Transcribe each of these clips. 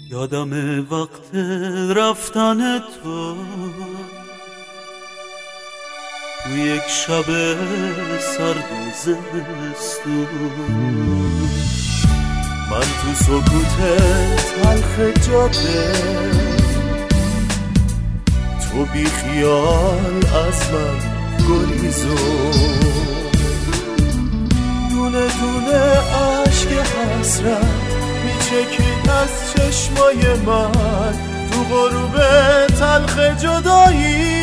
یادم وقت رفتن تو یک شب سرد زمستون، من تو سکوت تلخ جاده، تو بی خیال از من گریزون، دونه دونه عشق حسرت میچکید از چشمای من تو غروب تلخ جدایی،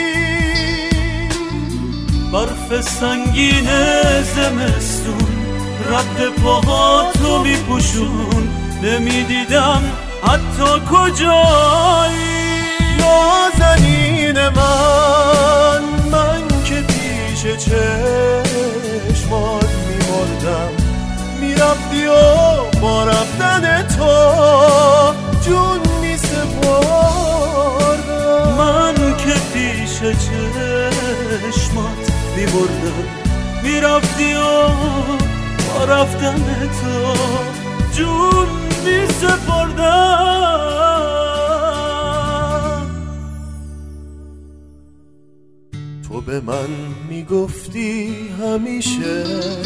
برف سنگین زمستون رد پاهاتو میپوشون، نمیدیدم حتی کجایی. نازنین من که پیش چشمات میمردم، میرفتی و با رفتن تو جون میسپردم، من که پیش چشمات میمردم، میرفتی و با رفتن تو جون میسپردم. تو به من میگفتی همیشه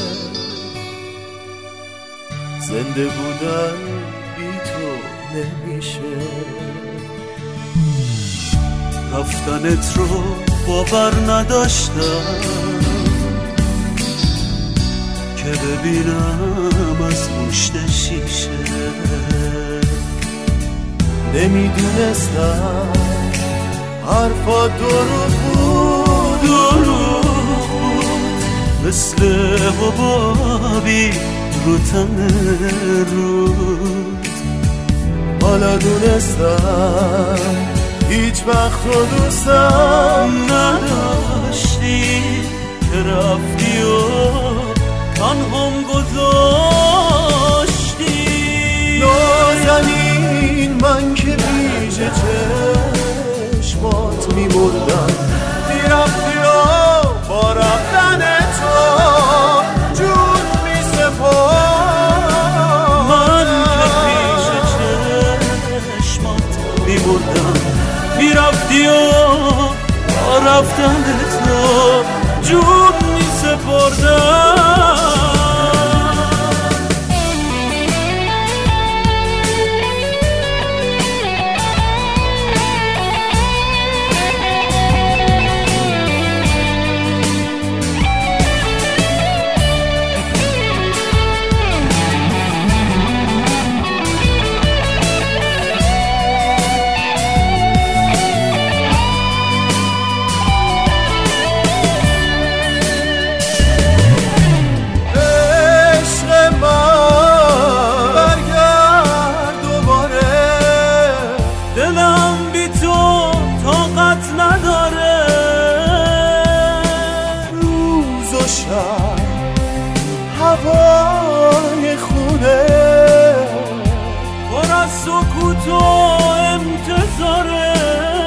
زنده بودن بی تو نمیشه، رفتنت رو باور نداشتم که ببینم از پشت شیشه، نمیدونستم حرفا دروغ بود، مثل حبابی رو تن رود، حالا دونستم هیچ وقت رو دوستم نداشتی که رفتی و تنهام گذاشتی. نازنین من که پیش چشمات میمردم، میرفتی و با رفتن تو جون میسپردم، من که پیش چشمات میمردم، میرفتی و با رفتن تو جون میسپردم. هوای خونه پر از سکوت و انتظاره،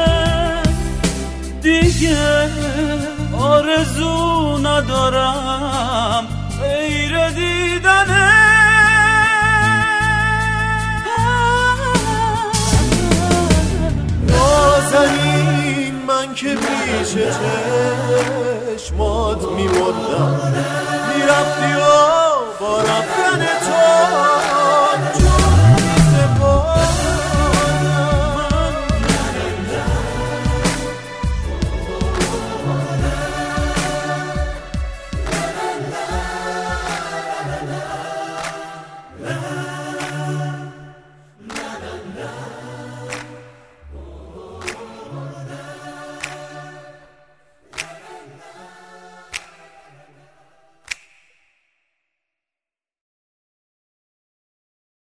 دیگه آرزو ندارم غیر دیدنه. نازنین من که پیش چشمات میمردم، میرفتی و